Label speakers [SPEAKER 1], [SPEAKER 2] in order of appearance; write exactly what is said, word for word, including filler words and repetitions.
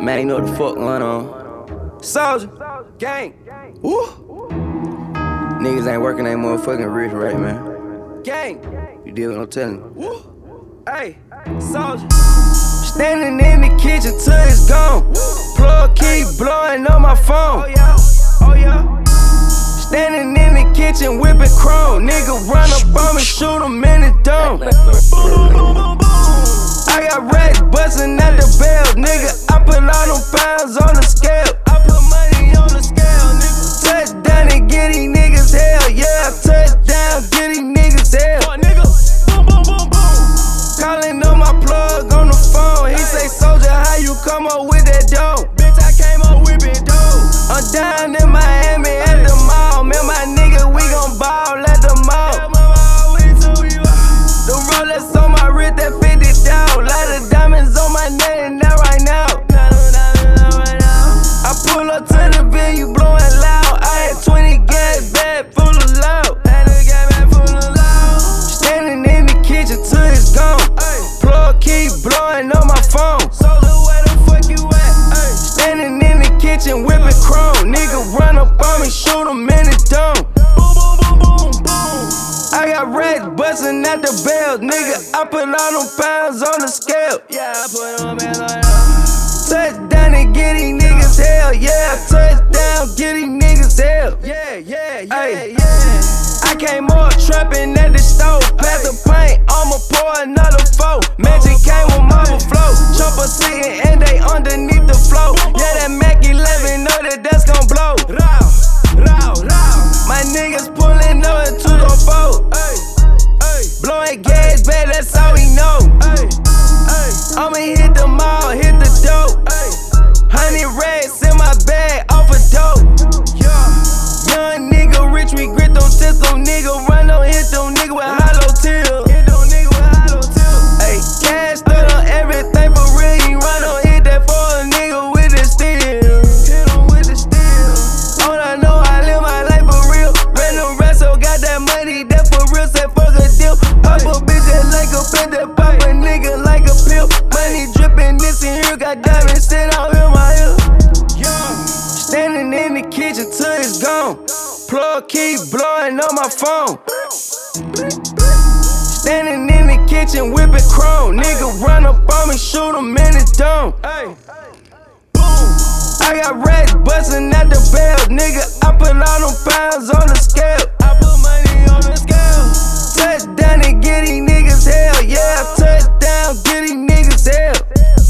[SPEAKER 1] Man, you know what the fuck going on. Soldier, gang, woo. Niggas ain't working, they motherfucking rich right, man. Gang, you deal with no telling. Woo. Hey, soldier. Standing in the kitchen till it's gone. Plug keep blowing on my phone. Oh yeah, oh yeah. Standing in the kitchen whipping chrome. Nigga run up on me, shoot him in the dome. I got racks bustin' at the bell, nigga. I put all them pounds on the scale. I put money on the scale, nigga. Touchdown and get these niggas hell, yeah. Touchdown, get these niggas hell. Boom, boom, boom, boom. Calling on my plug on the phone. He say, Soldier, how you come up with that dough? Bitch, I came up with it, dough. I'm down in Miami at the mall. Man, my nigga, we gon' ball at the mall. The Rolex on my wrist, that fifty down. Lot of diamonds on my neck, and that right now. I pull up to the venue, blowing loud. I had twenty gas bag full of loud. Standing in the kitchen till it's gone. Plug keep blowing on my phone. Where the fuck you at? Standing in the kitchen whipping chrome. Nigga run up on me, shoot him in the dome. I got racks bustin' at the bell, nigga. I put all them pounds on the scale. Yeah, I put them in like that. Touchdown and get these niggas hell, yeah. Touchdown, get these niggas hell. Yeah, yeah, yeah, yeah. I came up trapping at the stove. Pass the paint, I'ma pour another four. Magic came with marble flow. Chopper sitting and they underneath the flow. Yeah, that Mac eleven, know that that's gon' blow. Row, row, row. My niggas pulling up into the boat. Blowing gas, babe, that's all we know. I'ma hit the mall, hit the dope. Honey racks in my bag, off a dope. Young nigga, rich, we grit them tips, them nigga. Run on, hit them nigga with hollow tips. Ay, cash stood on everything for real. You run on, hit that for a nigga with the steel. Hit him with the steel. All I know, I live my life for real. Random wrestle, got that money, that for real. Say fuck a deal. Pop a bitch that like a pen, that pop a nigga like a pill. Money drippin', this in here, got diamonds sit out in my ear. Standing in the kitchen till it's gone. Plug keep blowing on my phone. Standing in the kitchen whipping chrome. Nigga run up on me, shoot him in the dome. I got racks bustin' at the bell, nigga. I put all them pounds on the scale. I put money on the scale. Touchdown and get these niggas hell, yeah. Touchdown, get these niggas hell.